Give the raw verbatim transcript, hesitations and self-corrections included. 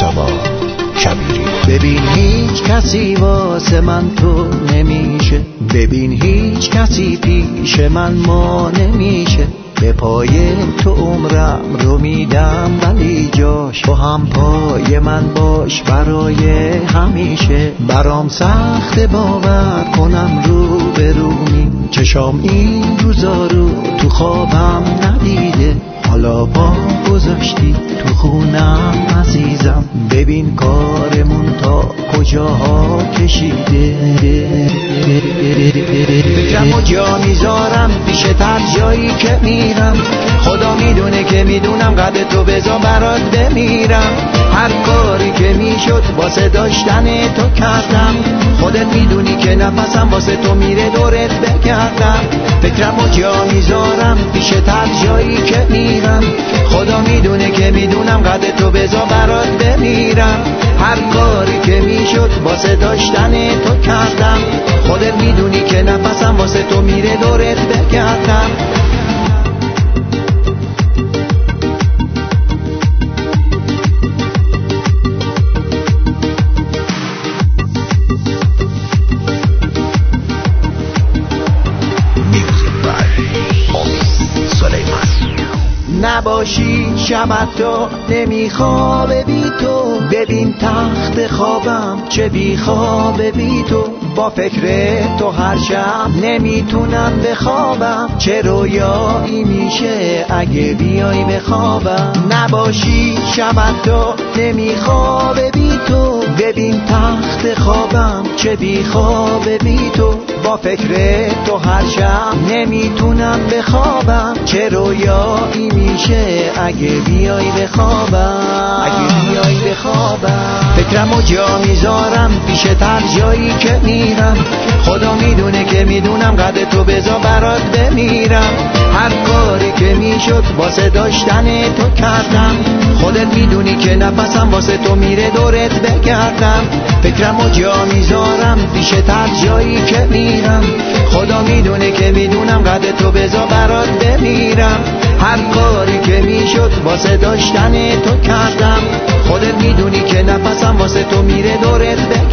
مصطفی شبیری. ببین هیچ کسی واسه من تو نمیشه، ببین هیچ کسی پیش من ما نمیشه. به پای تو عمرم رو میدم ولی جاش تو هم پای من باش برای همیشه. برام سخت باور کنم رو به رو می چشام این روزا رو تو خوابم ندیده. حالا پا گذاشتی تو خونم عزیزم، ببین کارمون تا کجاها کشیده. فکرم و جا میذارم پیش تر جایی که میرم، خدا میدونه که میدونم قد تو بزا برات بمیرم. هر کاری که میشد واسه داشتن تو کردم، خودت میدونی که نفسم واسه تو میره دورت بگردم. فکرم و جا میذارم پیش تر جایی که میرم، خدا میدونه که میدونم قد تو بزا برات بمیرم. هر کاری که میشد واسه داشتن تو کردم، خودت میدونی که نفسم واسه تو میره دورت بگردم. نباشی شبت تو نمیخوابه بی تو، ببین تخت خوابم چه بی خوابه بی تو. با فکر تو هر شب نمیتونم بخوابم، چه رویایی میشه اگه بیای بخوابم. نباشی شبت تو نمیخوابه بی تو، ببین تخت خوابم چه بی خوابه بی تو. با فکر تو هر شب نمیتونم بخوابم، چه رویایی میشه اگه بیای بخوابم، اگه بیای بخوابم. فکرم و جا میذارم پیش تر جایی که میرم، خدا میدونه که میدونم قد تو بزا برات بمیرم. هر کاری که میشد واسه داشتن تو کردم، خودت میدونی که نفسم واسه تو میره دورت بگردم. فکرم و جا میذارم پیش تر جایی که میرم، خدا میدونه که میدونم قد تو بزا برات بمیرم. هر کاری که میشد واسه داشتن تو کردم، خودت میدونی که نفسم واسه تو میره دورت بگردم.